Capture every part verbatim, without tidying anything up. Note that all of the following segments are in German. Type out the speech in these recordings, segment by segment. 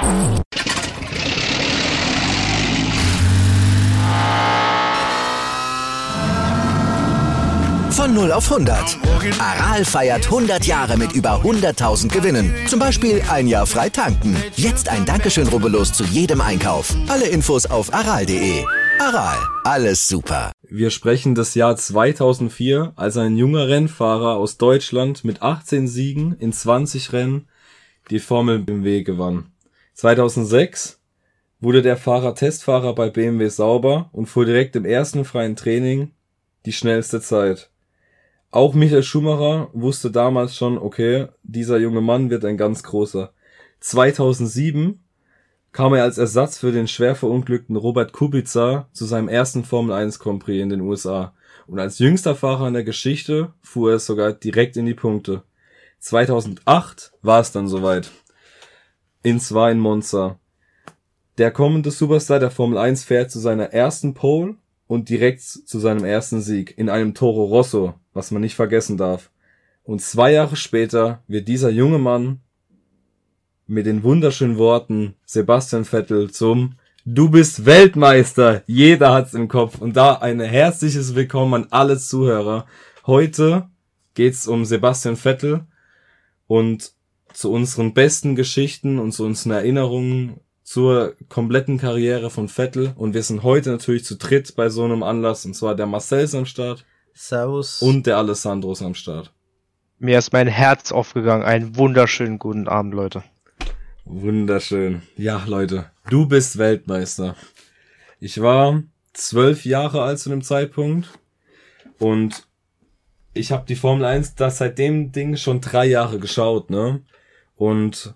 Von null auf hundert. Aral feiert hundert Jahre mit über hunderttausend Gewinnen. Zum Beispiel ein Jahr frei tanken. Jetzt ein Dankeschön, rubbellos zu jedem Einkauf. Alle Infos auf aral punkt de. Aral, alles super. Wir sprechen das Jahr zweitausendvier, als ein junger Rennfahrer aus Deutschland mit achtzehn Siegen in zwanzig Rennen die Formel B M W gewann. zweitausendsechs wurde der Fahrer Testfahrer bei B M W Sauber und fuhr direkt im ersten freien Training die schnellste Zeit. Auch Michael Schumacher wusste damals schon, okay, dieser junge Mann wird ein ganz großer. zweitausendsieben kam er als Ersatz für den schwer verunglückten Robert Kubica zu seinem ersten Formel eins Grand Prix in den U S A. Und als jüngster Fahrer in der Geschichte fuhr er sogar direkt in die Punkte. zweitausendacht war es dann soweit. In zwar in Monza. Der kommende Superstar der Formel eins fährt zu seiner ersten Pole und direkt zu seinem ersten Sieg in einem Toro Rosso, was man nicht vergessen darf. Und zwei Jahre später wird dieser junge Mann mit den wunderschönen Worten Sebastian Vettel zum Du bist Weltmeister. Jeder hat's im Kopf. Und da ein herzliches Willkommen an alle Zuhörer. Heute geht's um Sebastian Vettel und zu unseren besten Geschichten und zu unseren Erinnerungen zur kompletten Karriere von Vettel. Und wir sind heute natürlich zu dritt bei so einem Anlass. Und zwar der Marcel ist am Start. Servus. Und der Alessandro ist am Start. Mir ist mein Herz aufgegangen. Einen wunderschönen guten Abend, Leute. Wunderschön. Ja, Leute, du bist Weltmeister. Ich war zwölf Jahre alt zu dem Zeitpunkt und ich habe die Formel eins da seit dem Ding schon drei Jahre geschaut, ne? Und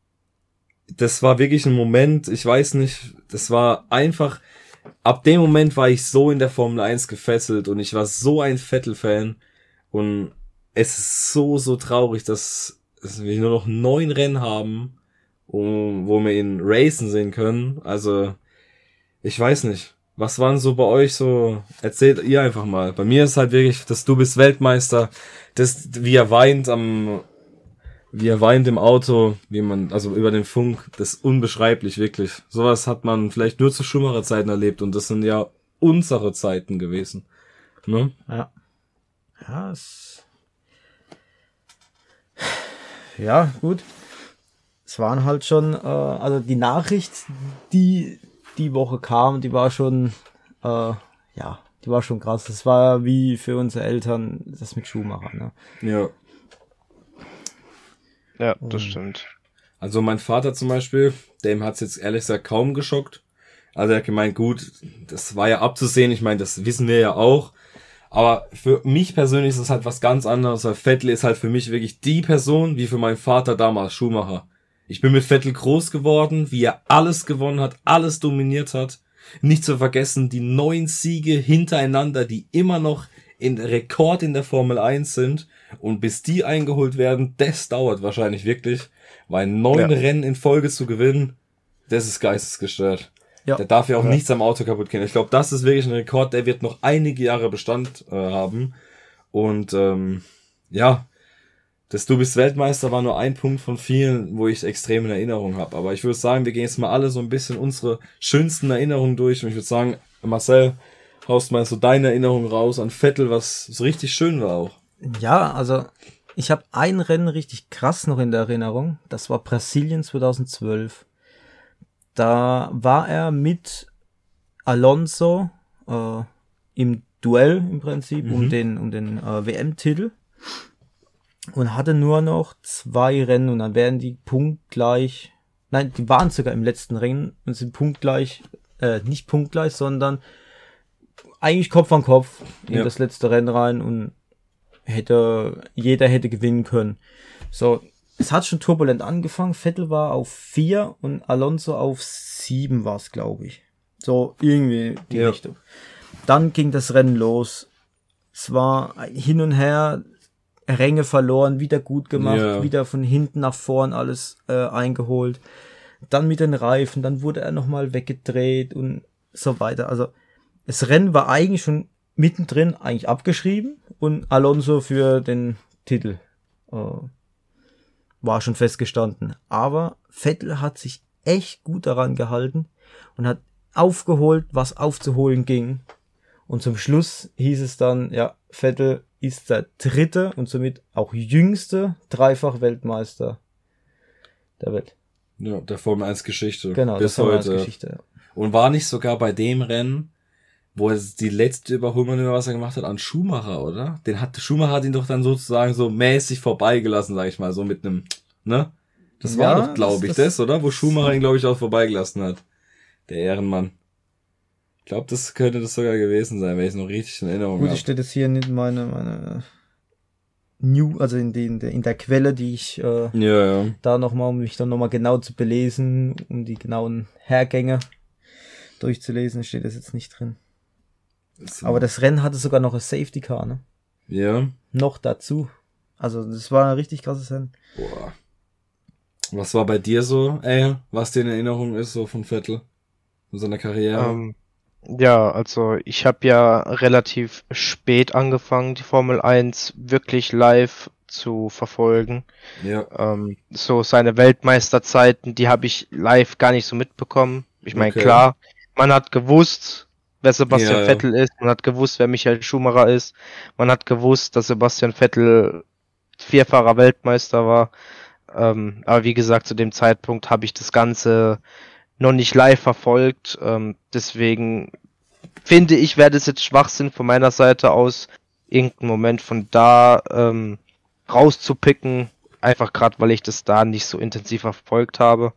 das war wirklich ein Moment, ich weiß nicht, das war einfach, ab dem Moment war ich so in der Formel eins gefesselt und ich war so ein Vettel-Fan und es ist so, so traurig, dass, dass wir nur noch neun Rennen haben, um, wo wir ihn racen sehen können. Also, ich weiß nicht. Was waren so bei euch so? Erzählt ihr einfach mal. Bei mir ist halt wirklich, dass du bist Weltmeister, das, wie er weint am, wie er weint im Auto, wie man, also über den Funk, das ist unbeschreiblich, wirklich. Sowas hat man vielleicht nur zu Schumacher-Zeiten erlebt und das sind ja unsere Zeiten gewesen. Ne? Ja. Ja, es ja, gut. Es waren halt schon, äh, also die Nachricht, die die Woche kam, die war schon, äh, ja, die war schon krass. Das war wie für unsere Eltern das mit Schumacher, ne? Ja. Ja, das stimmt. Also mein Vater zum Beispiel, dem hat's jetzt ehrlich gesagt kaum geschockt. Also er hat gemeint, gut, das war ja abzusehen. Ich meine, das wissen wir ja auch. Aber für mich persönlich ist es halt was ganz anderes, weil Vettel ist halt für mich wirklich die Person, wie für meinen Vater damals Schumacher. Ich bin mit Vettel groß geworden, wie er alles gewonnen hat, alles dominiert hat. Nicht zu vergessen, die neun Siege hintereinander, die immer noch in Rekord in der Formel eins sind. Und bis die eingeholt werden, das dauert wahrscheinlich wirklich. Weil neun ja. Rennen in Folge zu gewinnen, das ist geistesgestört. Ja. Der darf ja auch ja. nichts am Auto kaputt gehen. Ich glaube, das ist wirklich ein Rekord, der wird noch einige Jahre Bestand äh, haben. Und ähm, ja, das Du bist Weltmeister war nur ein Punkt von vielen, wo ich extrem in Erinnerung habe. Aber ich würde sagen, wir gehen jetzt mal alle so ein bisschen unsere schönsten Erinnerungen durch. Und ich würde sagen, Marcel, haust mal so deine Erinnerung raus an Vettel, was so richtig schön war auch. Ja, also ich habe ein Rennen richtig krass noch in der Erinnerung. Das war Brasilien zweitausendzwölf. Da war er mit Alonso äh, im Duell im Prinzip mhm. um den um den äh, W M-Titel und hatte nur noch zwei Rennen und dann wären die punktgleich. Nein, die waren sogar im letzten Rennen und sind punktgleich, äh, nicht punktgleich, sondern eigentlich Kopf an Kopf in ja. das letzte Rennen rein und hätte jeder hätte gewinnen können. So. Es hat schon turbulent angefangen. Vettel war auf vier und Alonso auf sieben war es, glaube ich. So irgendwie die ja. Richtung. Dann ging das Rennen los. Es war hin und her, Ränge verloren, wieder gut gemacht, ja. wieder von hinten nach vorn alles äh, eingeholt. Dann mit den Reifen, dann wurde er nochmal weggedreht und so weiter. Also das Rennen war eigentlich schon mittendrin eigentlich abgeschrieben und Alonso für den Titel äh, war schon festgestanden. Aber Vettel hat sich echt gut daran gehalten und hat aufgeholt, was aufzuholen ging. Und zum Schluss hieß es dann, ja, Vettel ist der dritte und somit auch jüngste Dreifach-Weltmeister der Welt. Ja, der Formel eins Geschichte. Genau, bis der Formel heute. eins Geschichte, ja. Und war nicht sogar bei dem Rennen, wo er die letzte Überholmanöver, was er gemacht hat, an Schumacher, oder? Den hat, Schumacher hat ihn doch dann sozusagen so mäßig vorbeigelassen, sag ich mal, so mit einem, ne? Das war Ja, doch, glaube ich, das- das, oder? Wo Schumacher ihn, glaube ich, auch vorbeigelassen hat. Der Ehrenmann. Ich glaube, das könnte das sogar gewesen sein, wenn ich es noch richtig in Erinnerung Gut, habe. ich steht jetzt hier nicht meine, meine New, also in, den, in der Quelle, die ich äh, Ja, ja. da nochmal, um mich dann nochmal genau zu belesen, um die genauen Hergänge durchzulesen, steht das jetzt nicht drin. So. Aber das Rennen hatte sogar noch ein Safety Car, ne? Ja. Noch dazu. Also das war ein richtig krasses Rennen. Boah. Was war bei dir so, ey, was dir in Erinnerung ist, so von Vettel? Von seiner Karriere? Ähm, ja, also ich habe ja relativ spät angefangen, die Formel eins wirklich live zu verfolgen. ja. Ähm, so seine Weltmeisterzeiten, die habe ich live gar nicht so mitbekommen. Ich meine, Okay. klar, man hat gewusst, wer Sebastian Ja, ja. Vettel ist, man hat gewusst, wer Michael Schumacher ist, man hat gewusst, dass Sebastian Vettel vierfacher Weltmeister war. Ähm, aber wie gesagt, zu dem Zeitpunkt habe ich das Ganze noch nicht live verfolgt. Ähm, deswegen finde ich, wäre das jetzt Schwachsinn von meiner Seite aus, irgendeinen Moment von da ähm, rauszupicken. Einfach gerade, weil ich das da nicht so intensiv verfolgt habe.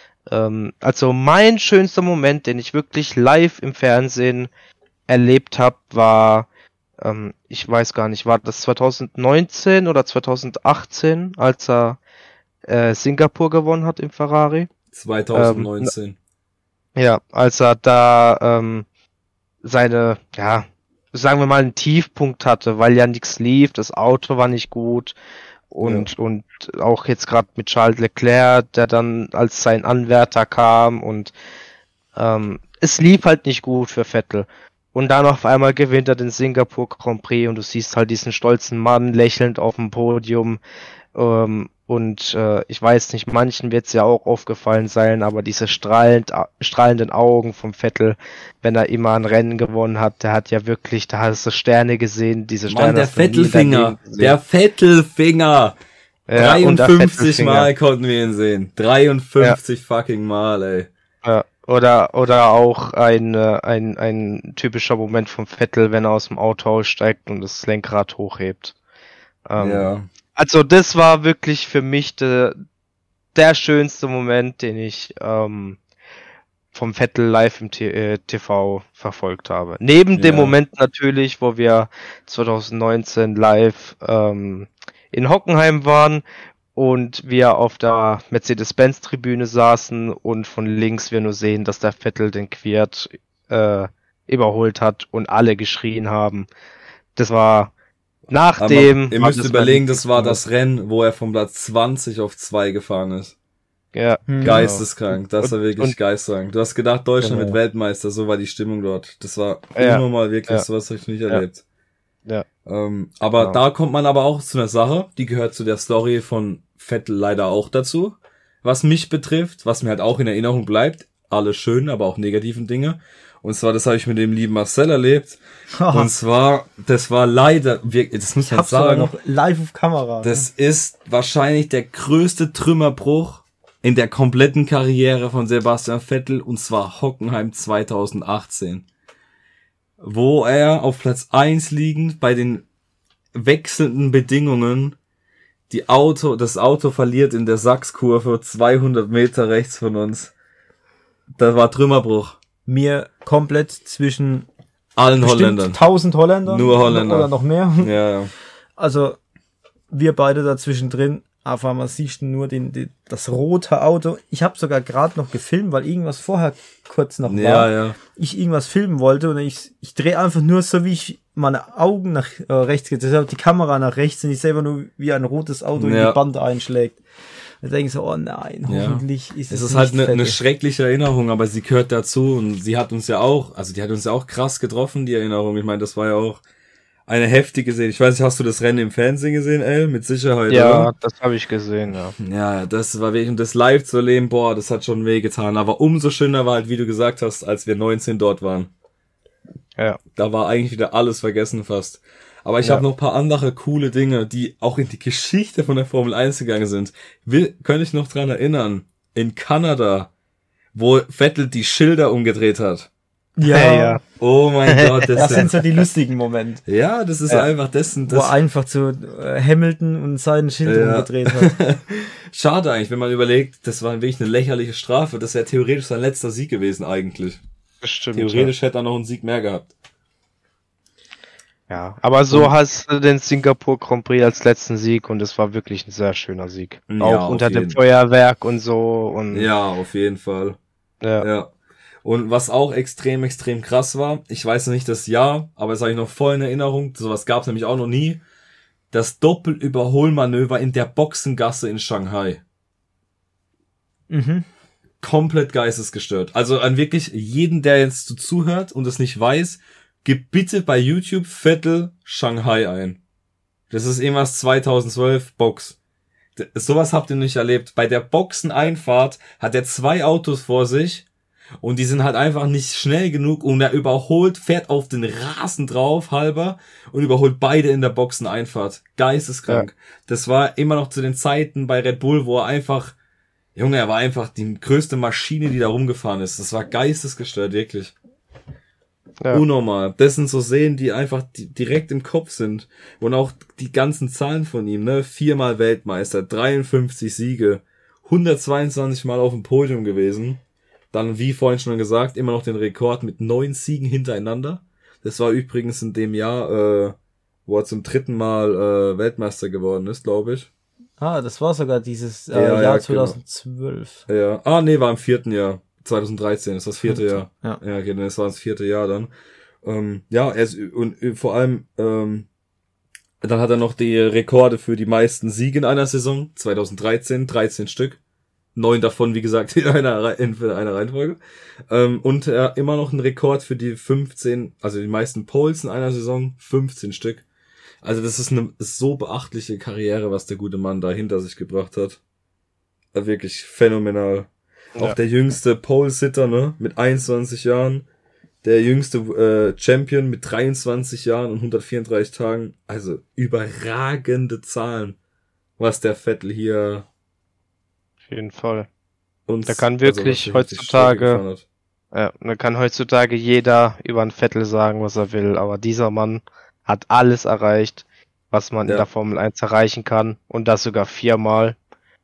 Ähm, also mein schönster Moment, den ich wirklich live im Fernsehen erlebt habe, war, ähm, ich weiß gar nicht, war das zwanzig neunzehn oder zwanzig achtzehn, als er äh, Singapur gewonnen hat im Ferrari. zwanzig neunzehn. Ja, als er da ähm, seine, ja, sagen wir mal, einen Tiefpunkt hatte, weil ja nichts lief, das Auto war nicht gut und und auch jetzt gerade mit Charles Leclerc, der dann als sein Anwärter kam und ähm, es lief halt nicht gut für Vettel. Und dann auf einmal gewinnt er den Singapur Grand Prix und du siehst halt diesen stolzen Mann lächelnd auf dem Podium. Ähm, und äh, ich weiß nicht, manchen wird es ja auch aufgefallen sein, aber diese strahlend, strahlenden Augen vom Vettel, wenn er immer ein Rennen gewonnen hat, der hat ja wirklich, da hast du Sterne gesehen, diese Sterne. Mann, der hast du nie in deinem Vettelfinger. Leben gesehen. Der Vettelfinger. Ja, und der dreiundfünfzig Vettelfinger. Mal konnten wir ihn sehen. dreiundfünfzig fucking Mal, ey. Ja, oder oder auch ein, äh, ein ein typischer Moment vom Vettel, wenn er aus dem Auto aussteigt und das Lenkrad hochhebt. Ähm, Ja. Also das war wirklich für mich de, der schönste Moment, den ich ähm, vom Vettel live im T- äh, T V verfolgt habe. Neben dem Ja. Moment natürlich, wo wir zwanzig neunzehn live ähm, in Hockenheim waren und wir auf der Mercedes-Benz-Tribüne saßen und von links wir nur sehen, dass der Vettel den Quiert äh, überholt hat und alle geschrien haben. Das war nach Aber dem... ihr war müsst das überlegen, mein- das war das Rennen, wo er vom Platz zwanzig auf zwei gefahren ist. Ja, Hm. Geisteskrank, das war Und- wirklich und- geisteskrank. Du hast gedacht, Deutschland Genau. wird Weltmeister, so war die Stimmung dort. Das war Ja. immer mal wirklich, Ja. sowas habe ich nicht Ja. erlebt. Ja. Ähm, aber Ja. da kommt man aber auch zu einer Sache, die gehört zu der Story von Vettel leider auch dazu. Was mich betrifft, was mir halt auch in Erinnerung bleibt, alle schönen, aber auch negativen Dinge. Und zwar, das habe ich mit dem lieben Marcel erlebt. Und zwar, das war leider, wir- das muss Ich man hab's sogar sagen, noch live auf Kamera. das ist wahrscheinlich der größte Trümmerbruch in der kompletten Karriere von Sebastian Vettel, und zwar Hockenheim zwanzig achtzehn. Wo er auf Platz eins liegend bei den wechselnden Bedingungen die Auto, das Auto verliert in der Sachskurve zweihundert Meter rechts von uns. Das war Trümmerbruch. Mir komplett zwischen Allen bestimmt Holländern. tausend Holländer. Nur Holländer. Oder noch mehr. Ja, ja. Also, wir beide dazwischen drin. Auf einmal siehst du nur den, den, das rote Auto. Ich habe sogar gerade noch gefilmt, weil irgendwas vorher kurz noch Ja, war. ja. Ich irgendwas filmen wollte und ich, ich drehe einfach nur so, wie ich meine Augen nach äh, rechts geht. Deshalb die Kamera nach rechts und ich selber nur wie ein rotes Auto in Ja. die Band einschlägt. Da denke ich so, oh nein, Ja. hoffentlich ist es Es ist halt nicht eine, eine Vettel. schreckliche Erinnerung, aber sie gehört dazu und sie hat uns ja auch, also die hat uns ja auch krass getroffen, die Erinnerung. Ich meine, das war ja auch eine heftige Szene. Ich weiß nicht, hast du das Rennen im Fernsehen gesehen, El? Mit Sicherheit, Ja, oder? das habe ich gesehen, ja. Ja, das war wegen das live zu erleben, boah, das hat schon wehgetan. Aber umso schöner war halt, wie du gesagt hast, als wir neunzehn dort waren. Ja. Da war eigentlich wieder alles vergessen fast. Aber ich Ja. habe noch ein paar andere coole Dinge, die auch in die Geschichte von der Formel eins gegangen sind. Will, könnte ich noch dran erinnern, in Kanada, wo Vettel die Schilder umgedreht hat. Ja, Hey, ja. Oh mein Gott, das, das sind sind, so die lustigen Momente, ja, das ist Ja. einfach dessen, wo das, er einfach zu äh, Hamilton und seinen Schild Ja. umgedreht hat. schade eigentlich, wenn man überlegt, das war wirklich eine lächerliche Strafe, das wäre theoretisch sein letzter Sieg gewesen eigentlich. Bestimmt. Theoretisch hätte er noch einen Sieg mehr gehabt. Ja. Aber so hast du den Singapur Grand Prix als letzten Sieg und es war wirklich ein sehr schöner Sieg. Ja, Auch auf unter dem jeden. Feuerwerk und so und Ja, auf jeden Fall. ja. Ja. Und was auch extrem, extrem krass war, ich weiß noch nicht das Jahr, aber das habe ich noch voll in Erinnerung, sowas gab es nämlich auch noch nie, das Doppelüberholmanöver in der Boxengasse in Shanghai. Mhm. Komplett geistesgestört. Also an wirklich jeden, der jetzt so zuhört und es nicht weiß, gib bitte bei YouTube Vettel Shanghai ein. Das ist irgendwas zweitausendzwölf Box. D- Sowas habt ihr nicht erlebt. Bei der Boxeneinfahrt hat er zwei Autos vor sich und die sind halt einfach nicht schnell genug und er überholt, fährt auf den Rasen drauf, halber, und überholt beide in der Boxeneinfahrt. Geisteskrank. Das war immer noch zu den Zeiten bei Red Bull, wo er einfach, Junge, er war einfach die größte Maschine, die da rumgefahren ist. Das war geistesgestört, wirklich. Ja. Unnormal. Das sind so Szenen, die einfach di- direkt im Kopf sind. Und auch die ganzen Zahlen von ihm, ne? Viermal Weltmeister, dreiundfünfzig Siege, hundertzweiundzwanzig Mal auf dem Podium gewesen. Dann, wie vorhin schon gesagt, immer noch den Rekord mit neun Siegen hintereinander. Das war übrigens in dem Jahr, äh, wo er zum dritten Mal äh, Weltmeister geworden ist, glaube ich. Ah, das war sogar dieses äh, Ja, ja, Jahr genau. zweitausendzwölf. Ja. Ah, nee, war im vierten Jahr. zweitausenddreizehn ist das vierte Jahr. Ja. Ja, okay, das war das vierte Jahr dann. Ähm, ja, er ist, und äh, vor allem, ähm, dann hat er noch die Rekorde für die meisten Siege in einer Saison. zweitausenddreizehn, dreizehn Stück. Neun davon, wie gesagt, in einer, Rei- in einer Reihenfolge. Ähm, und er immer noch einen Rekord für die fünfzehn, also die meisten Poles in einer Saison, fünfzehn Stück. Also das ist eine so beachtliche Karriere, was der gute Mann da hinter sich gebracht hat. Äh, Wirklich phänomenal. Ja. Auch der jüngste Pole-Sitter, ne, mit einundzwanzig Jahren. Der jüngste äh, Champion mit dreiundzwanzig Jahren und hundertvierunddreißig Tagen. Also überragende Zahlen, was der Vettel hier Auf jeden Fall. uns... Da kann also was wirklich er richtig heutzutage- Strecke gefahren hat. Ja, da kann heutzutage jeder über einen Vettel sagen, was er will, aber dieser Mann hat alles erreicht, was man Ja. in der Formel eins erreichen kann und das sogar viermal.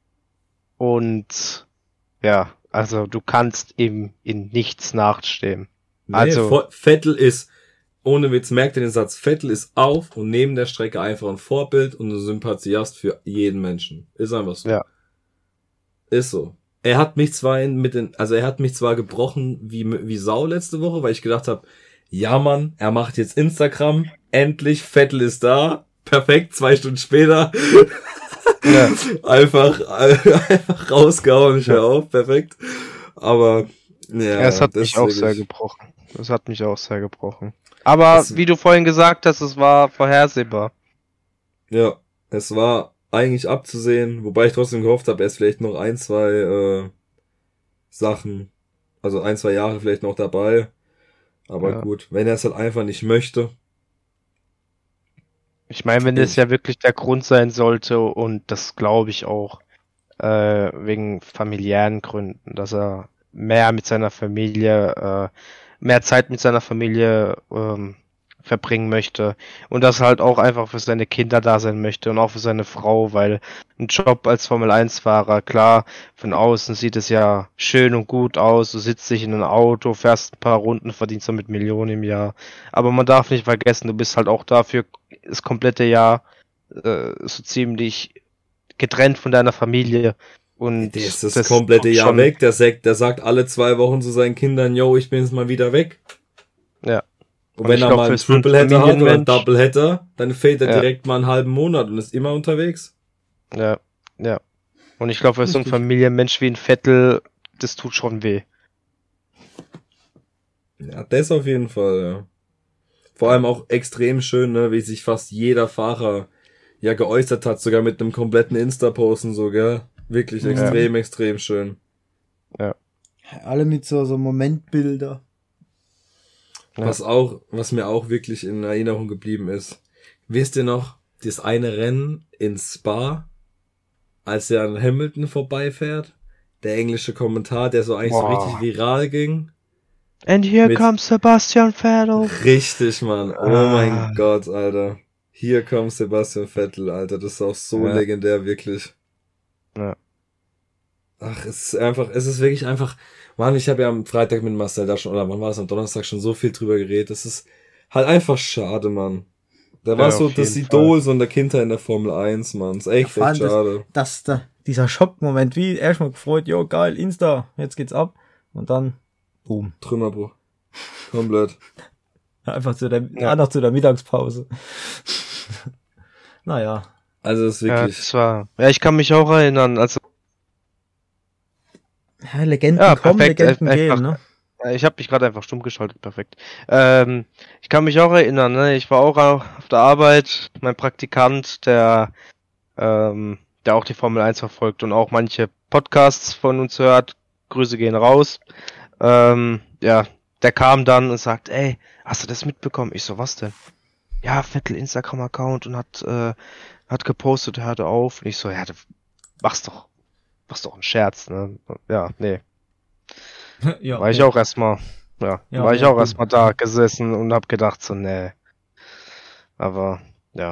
Und ja, also du kannst ihm in nichts nachstehen. Nee, Also- Vor- Vettel ist, ohne Witz, merkt ihr den Satz, Vettel ist auf und neben der Strecke einfach ein Vorbild und ein Sympathiast für jeden Menschen. Ist einfach so. Ja. Ist so. Er hat mich zwar in, mit den, also er hat mich zwar gebrochen wie, wie Sau letzte Woche, weil ich gedacht habe, ja Mann, er macht jetzt Instagram, endlich, Vettel ist da, perfekt, zwei Stunden später, Ja. einfach, einfach rausgehauen, ich hör auf, perfekt. Aber, ja. Ja, es hat mich auch deswegen- sehr gebrochen. Das hat mich auch sehr gebrochen. Aber Das- wie du vorhin gesagt hast, es war vorhersehbar. Ja, es war eigentlich abzusehen, wobei ich trotzdem gehofft habe, er ist vielleicht noch ein, zwei äh, Sachen, also ein, zwei Jahre vielleicht noch dabei. Aber Ja. gut, wenn er es halt einfach nicht möchte. Ich meine, wenn das ja wirklich der Grund sein sollte, und das glaube ich auch, äh, wegen familiären Gründen, dass er mehr mit seiner Familie, äh, mehr Zeit mit seiner Familie ähm, verbringen möchte und das halt auch einfach für seine Kinder da sein möchte und auch für seine Frau, weil ein Job als Formel eins Fahrer, klar, von außen sieht es ja schön und gut aus, du sitzt dich in ein Auto, fährst ein paar Runden, verdienst damit Millionen im Jahr, aber man darf nicht vergessen, du bist halt auch dafür das komplette Jahr äh, so ziemlich getrennt von deiner Familie und Der ist das, komplette kommt Jahr schon- weg. Der sagt, der sagt alle zwei Wochen zu seinen Kindern, yo, ich bin jetzt mal wieder weg. Ja. Und, Und wenn ich er glaub, mal einen für so einen Tripleheader hat oder einen Familienmensch- Doubleheader, dann fehlt er Ja. direkt mal einen halben Monat und ist immer unterwegs. Ja, ja. Und ich glaube, für so ein Richtig. Familienmensch wie ein Vettel, das tut schon weh. Ja, das auf jeden Fall, ja. Vor allem auch extrem schön, ne, wie sich fast jeder Fahrer ja geäußert hat, sogar mit einem kompletten Insta-Post und so, gell? Wirklich Ja. extrem, extrem schön. Alle mit so, so Momentbilder. Ja. Was auch, was mir auch wirklich in Erinnerung geblieben ist. Wisst ihr noch, das eine Rennen in Spa, als er an Hamilton vorbeifährt? Der englische Kommentar, der so eigentlich Boah. so richtig viral ging. And here Mit- comes Sebastian Vettel. Richtig, Mann. Oh Ah. mein Gott, Alter. Hier kommt Sebastian Vettel, Alter. Das ist auch so Ja. legendär, wirklich. Ja. Ach, es ist einfach, es ist wirklich einfach, Mann, ich habe ja am Freitag mit Marcel da schon, oder wann war es, am Donnerstag schon so viel drüber geredet. Das ist halt einfach schade, Mann. Der Ja, war auf so das jeden Idol so in der Kindheit in der Formel eins, Mann. Ist echt, Ja, vor echt allem schade. Das, da, dieser Schockmoment, wie erstmal gefreut, jo, geil, Insta, jetzt geht's ab. Und dann, boom. Trümmerbruch. Komplett. Einfach zu der, Ja. ah, noch zu der Mittagspause. Naja. Also, es ist Ja, wirklich, das war. Ja, ich kann mich auch erinnern, also Ja, Legenden Ja, kommen, perfekt, Legenden einfach- gehen, ne? äh, ich habe mich gerade einfach stumm geschaltet, perfekt. Ähm, ich kann mich auch erinnern, ne? Ich war auch auf der Arbeit, mein Praktikant, der ähm, der auch die Formel eins verfolgt und auch manche Podcasts von uns hört. Grüße gehen raus. Ähm, ja, der kam dann und sagt, ey, hast du das mitbekommen? Ich so, was denn? Ja, Vettel Instagram-Account und hat äh, hat gepostet, er hörte auf. Und ich so, ja, du machst doch, machst doch einen Scherz, ne? Ja, nee. Ja, War ich auch erstmal, ja, Ja, war ich ja, auch gut. erstmal da gesessen und hab gedacht so, nee. Aber, ja.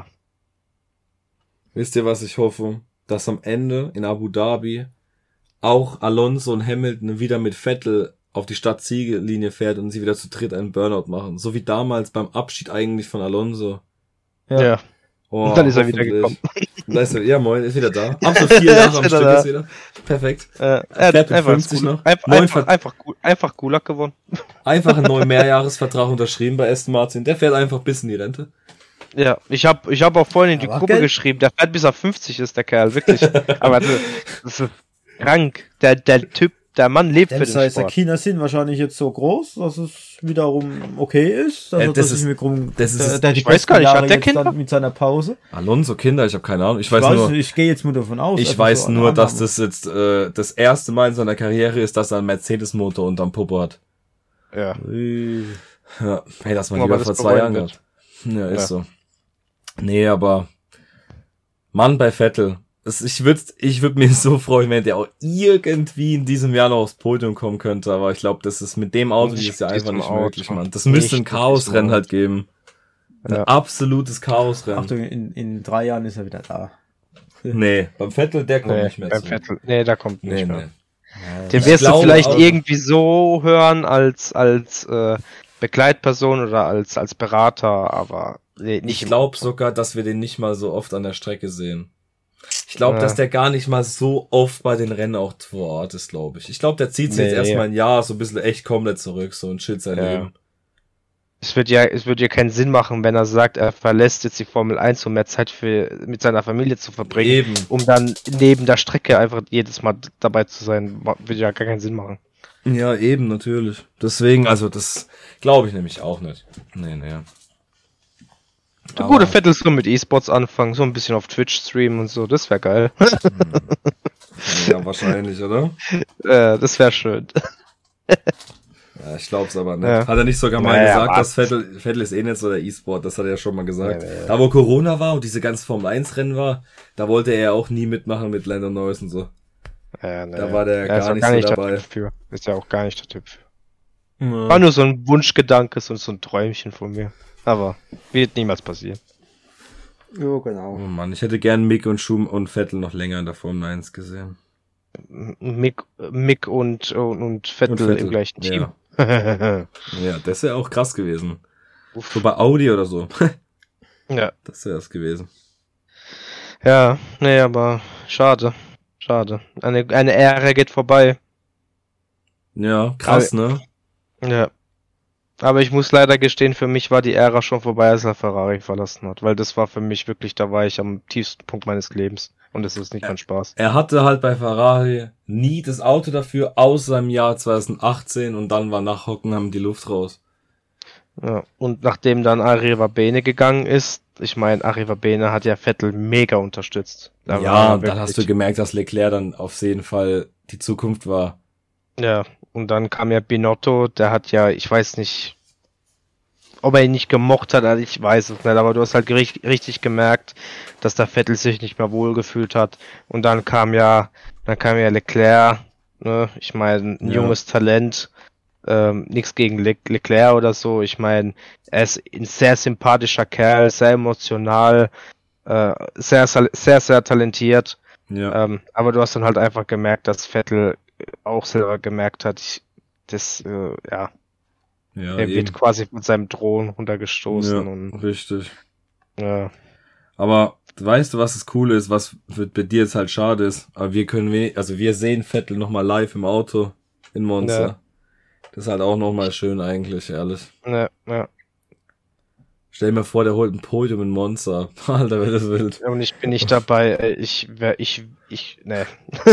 wisst ihr, was ich hoffe? Dass am Ende in Abu Dhabi auch Alonso und Hamilton wieder mit Vettel auf die Stadtziellinie fährt und sie wieder zu dritt einen Burnout machen. So wie damals beim Abschied eigentlich von Alonso. Ja. Ja. Oh, Und dann ist er wieder hoffentlich. Da ist er, ja, moin, ist wieder da. Ab so vier Er Jahre ist am wieder Stück da. ist wieder. Perfekt. Äh, er Fährt hat mit einfach, fünfzig Gul- noch. Einfach, Neun einfach, Ver- einfach, Gul- einfach Gulag gewonnen. Einfach einen neuen Mehrjahresvertrag unterschrieben bei Aston Martin. Der fährt einfach bis in die Rente. Ja, ich hab, ich hab auch vorhin in die Aber Gruppe Geld- geschrieben, der fährt bis er fünfzig ist, der Kerl, wirklich. Aber das, das ist krank. Der, der Typ, der Mann lebt für Denn den seine Sport. Kinder sind wahrscheinlich jetzt so groß, dass es wiederum okay ist. Dass Äh, er das sich ist- mit rum, das ist- der, der die ich weiß besten gar nicht, hat Jahre der jetzt Kinder? dann mit seiner Pause. Alonso, Kinder, ich habe keine Ahnung. Ich Ich weiß weiß, nur, ich gehe jetzt mal davon aus. ich einfach weiß so eine nur, dass Annahme. das jetzt äh, das erste Mal in seiner Karriere ist, dass er einen Mercedes-Motor unterm Popo hat. Ja. Ui. Ja, hey, das mal Aber lieber das vor zwei bereuen Jahren wird. gehabt. Ja, ist Ja. so. Nee, aber Mann bei Vettel. Es, ich würde ich würd mir so freuen, wenn der auch irgendwie in diesem Jahr noch aufs Podium kommen könnte, aber ich glaube, das ist mit dem Auto Nicht dieses Jahr mit einfach diesem nicht Auto. möglich, Mann. Das müsste Nicht ein mit Chaosrennen diesem halt geben. Ein Ja. absolutes Chaosrennen. Achtung, in, in drei Jahren ist er wieder da. Nee, beim Vettel, der kommt Nee, nicht mehr beim zu. Vettel, nee, da kommt nicht Nee, mehr. nee. Den Ich wirst du glaube vielleicht auch- irgendwie so hören als als äh, Begleitperson oder als als Berater, aber nee, nicht Ich im glaube Auto. sogar, dass wir den nicht mal so oft an der Strecke sehen. Ich glaube, Ja. dass der gar nicht mal so oft bei den Rennen auch vor Ort ist, glaube ich. Ich glaube, der zieht sich jetzt Nee. erstmal ein Jahr so ein bisschen echt komplett zurück, so und chillt sein Ja. Leben. Es wird ja, es wird ja keinen Sinn machen, wenn er sagt, er verlässt jetzt die Formel eins, um mehr Zeit für mit seiner Familie zu verbringen, Eben. um dann neben der Strecke einfach jedes Mal dabei zu sein. Wird ja gar keinen Sinn machen. Ja, eben, natürlich. Deswegen, also das glaube ich nämlich auch nicht. Nee, nee. Der Aber- gute Vettel soll mit E-Sports anfangen, so ein bisschen auf Twitch streamen und so, das wäre geil. Ja, wahrscheinlich, oder? äh, das wäre schön. Ja, ich glaube es aber nicht. Ja. Hat er nicht sogar mal Naja, gesagt, was? dass Vettel, Vettel ist eh nicht so der E-Sport, das hat er ja schon mal gesagt. Ja, ja, ja. Da wo Corona war und diese ganze Formel eins Rennen war, da wollte er ja auch nie mitmachen mit Lando Norris und so. Äh, nee. Da war der Er gar ist auch nicht gar so nicht dabei. der Typ für. Ist ja auch gar nicht der Typ für. Ja. War nur so ein Wunschgedanke, so so ein Träumchen von mir. Aber wird niemals passieren. Ja, Oh genau. Mann, ich hätte gern Mick und Schum und Vettel noch länger in der Formel eins gesehen. Mick, Mick und, und, und Vettel, Und Vettel, im gleichen Team. ja. Ja. Ja, das wäre auch krass gewesen. So bei Audi oder so. ja. Das wäre es gewesen. Ja, nee, aber schade. Schade. Eine, eine Ära geht vorbei. Ja, krass, ne? Ja. Aber ich muss leider gestehen, für mich war die Ära schon vorbei, als er Ferrari verlassen hat. Weil das war für mich wirklich, da war ich am tiefsten Punkt meines Lebens. Und es ist nicht mein Spaß. Er hatte halt bei Ferrari nie das Auto dafür, außer im Jahr zwanzig achtzehn und dann war nach Hockenheim die Luft raus. Ja, und nachdem dann Arrivabene gegangen ist, ich meine, Arrivabene hat ja Vettel mega unterstützt. Da ja, dann hast du gemerkt, dass Leclerc dann auf jeden Fall die Zukunft war. Ja, und dann kam ja Binotto, der hat ja, ich weiß nicht, ob er ihn nicht gemocht hat, also ich weiß es nicht, aber du hast halt richtig, richtig gemerkt, dass der Vettel sich nicht mehr wohlgefühlt hat. Und dann kam ja, dann kam ja Leclerc, ne, ich meine, ein ja. junges Talent, ähm, nichts gegen Le- Leclerc oder so, ich meine, er ist ein sehr sympathischer Kerl, sehr emotional, äh, sehr, sehr, sehr talentiert. Ja. Ähm, aber du hast dann halt einfach gemerkt, dass Vettel auch selber gemerkt hat, ich, das, äh, ja, ja, er eben. wird quasi mit seinem Thron runtergestoßen. Ja, und richtig. Ja. Aber weißt du, was das Coole ist, was für, bei dir jetzt halt schade ist? Aber wir können, we- also wir sehen Vettel nochmal live im Auto in Monza. Ja. Das ist halt auch nochmal schön eigentlich, ehrlich. Ja, ja. Stell dir mal vor, der holt ein Podium in Monza. Alter, wäre das wild. Und ich bin nicht dabei, ey, ich wär, ich, ich, ne.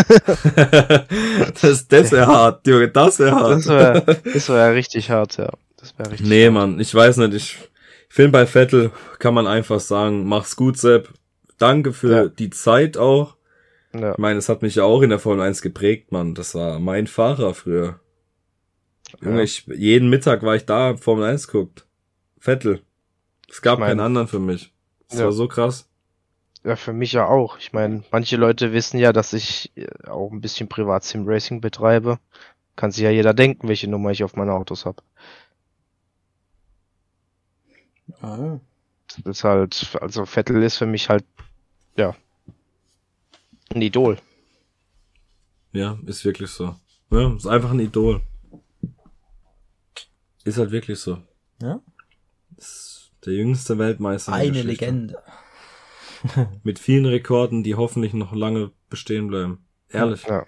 das, das wäre hart, Junge, das wäre hart. Das wäre, das wäre richtig hart, ja. Das wäre richtig Nee, hart. Mann, ich weiß nicht, ich finde bei Vettel kann man einfach sagen, mach's gut, Sepp. Danke für Ja. die Zeit auch. Ja. Ich meine, es hat mich ja auch in der Formel eins geprägt, Mann. Das war mein Fahrer früher. Junge, Ja. ich, jeden Mittag war ich da, Formel eins guckt. Vettel. Es gab Ich mein- keinen anderen für mich. Das Ja. war so krass. Ja, für mich ja auch. Ich meine, manche Leute wissen ja, dass ich äh, auch ein bisschen Privat-Sim-Racing betreibe. Kann sich ja jeder denken, welche Nummer ich auf meine Autos habe. Ah. Das ist halt, also Vettel ist für mich halt, ja, ein Idol. Ja, ist wirklich so. Ja, ist einfach ein Idol. Ist halt wirklich so. Ja? Ist der jüngste Weltmeister. in der Eine Geschichte. Legende. Mit vielen Rekorden, die hoffentlich noch lange bestehen bleiben. Ehrlich. Ja.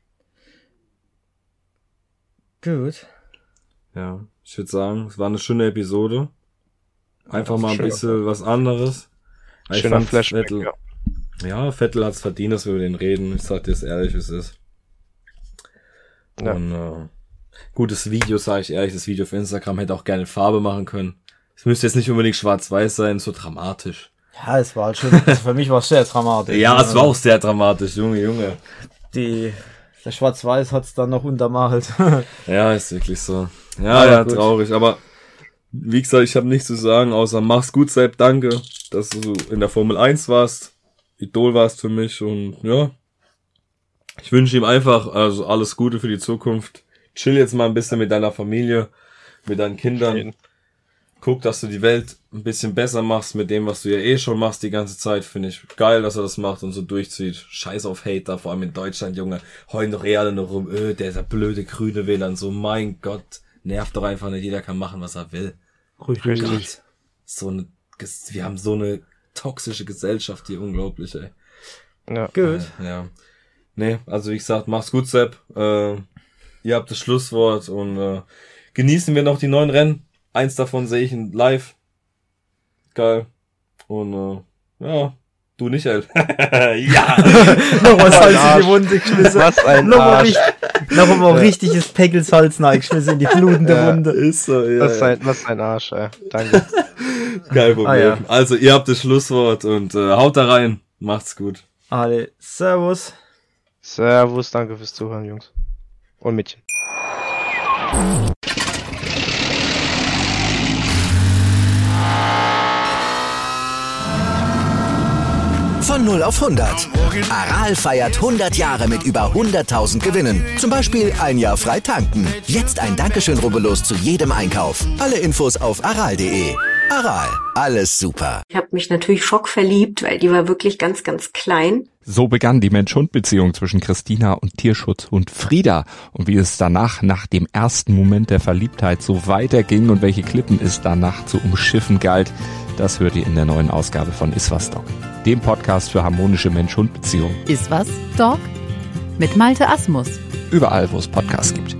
Gut. Ja, ich würde sagen, es war eine schöne Episode. Einfach Ja, mal ein schön. bisschen was anderes. Aber ich Schöner fand Flashback, Vettel, ja. ja, Vettel hat's verdient, dass wir über den reden. Ich sag dir es ehrlich, wie es ist. Ja. Und äh, gutes Video, sage ich ehrlich, das Video für Instagram hätte auch gerne Farbe machen können. Es müsste jetzt nicht unbedingt schwarz-weiß sein, so dramatisch. Ja, es war halt schon, also für mich war es sehr dramatisch. Ja, es war auch sehr dramatisch, Junge, Junge. Die, der Schwarz-Weiß hat's dann noch untermalt. Ja, ist wirklich so. Ja, Aber ja, gut. traurig. Aber wie gesagt, ich habe nichts zu sagen, außer mach's gut, Sepp, danke, dass du in der Formel eins warst. Idol warst für mich und ja. Ich wünsche ihm einfach also alles Gute für die Zukunft. Chill jetzt mal ein bisschen mit deiner Familie, mit deinen Kindern. Guck, dass du die Welt ein bisschen besser machst mit dem, was du ja eh schon machst die ganze Zeit. Finde ich geil, dass er das macht und so durchzieht. Scheiß auf Hater, vor allem in Deutschland, Junge. Heulen doch eh alle nur rum. Öh, der ist der blöde grüne Wähler und so. Mein Gott, nervt doch einfach nicht. Jeder kann machen, was er will. Richtig. Gott. So eine, wir haben so eine toxische Gesellschaft hier, unglaublich, ey. Ja. Gut. Äh, ja. Nee, also wie gesagt, mach's gut, Sepp. Äh, ihr habt das Schlusswort und äh, genießen wir noch die neuen Rennen. Eins davon sehe ich in live. Geil. Und äh, ja, du nicht, ey. Ja. Nochmal Salz Arsch. in die Wunde geschmissen. Was ein Nochmal Arsch. richtig, nochmal richtiges Päckl Salz reingeschmissen in die blutende Ja. Wunde. Ist so, ja. Was ein, was ein Arsch, ey. Danke. Kein Problem. Ah, ja. Also ihr habt das Schlusswort und äh, haut da rein. Macht's gut. Alle, Servus. Servus, danke fürs Zuhören, Jungs. Und Mädchen. Von null auf hundert. Aral feiert hundert Jahre mit über hunderttausend Gewinnen. Zum Beispiel ein Jahr frei tanken. Jetzt ein Dankeschön, rubbellos zu jedem Einkauf. Alle Infos auf aral punkt de. Aral, alles super. Ich habe mich natürlich schockverliebt, weil die war wirklich ganz, ganz klein. So begann die Mensch-Hund-Beziehung zwischen Christina und Tierschutzhund Frieda. Und wie es danach, nach dem ersten Moment der Verliebtheit, so weiterging und welche Klippen es danach zu umschiffen galt, das hört ihr in der neuen Ausgabe von Iswas Dog, dem Podcast für harmonische Mensch-Hund-Beziehungen. Ist was, Dog? Mit Malte Asmus. Überall, wo es Podcasts gibt.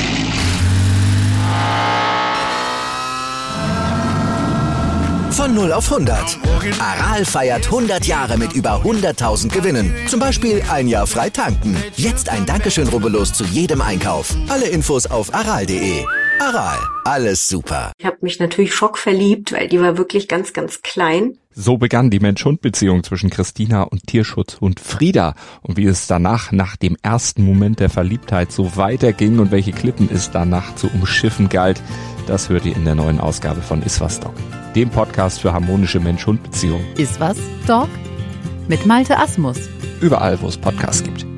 Von null auf hundert. Aral feiert hundert Jahre mit über hunderttausend Gewinnen. Zum Beispiel ein Jahr frei tanken. Jetzt ein Dankeschön, rubbellos zu jedem Einkauf. Alle Infos auf aral punkt de. Aral, alles super. Ich habe mich natürlich schockverliebt, weil die war wirklich ganz, ganz klein. So begann die Mensch-Hund-Beziehung zwischen Christina und Tierschutzhund Frieda. Und wie es danach, nach dem ersten Moment der Verliebtheit, so weiterging und welche Klippen es danach zu umschiffen galt, das hört ihr in der neuen Ausgabe von Iswas Dog, dem Podcast für harmonische Mensch-Hund-Beziehungen. Iswas Dog mit Malte Asmus. Überall, wo es Podcasts gibt.